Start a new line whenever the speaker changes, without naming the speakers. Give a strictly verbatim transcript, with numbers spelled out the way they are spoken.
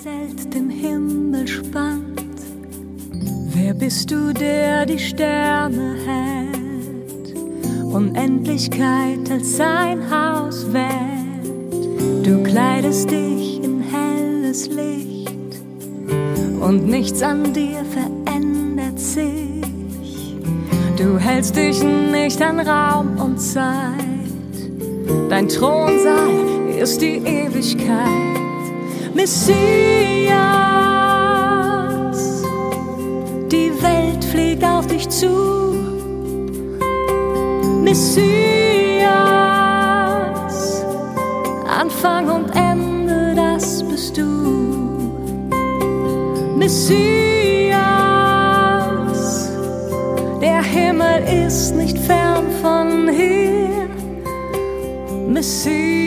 Zelt den Himmel spannt. Wer bist du, der die Sterne hält, Unendlichkeit als sein Haus wählt? Du kleidest dich in helles Licht und nichts an dir verändert sich. Du hältst dich nicht an Raum und Zeit, dein Thronsaal ist die Ewigkeit. Messias, die Welt fliegt auf dich zu. Messias, Anfang und Ende, das bist du. Messias, der Himmel ist nicht fern von hier. Messias,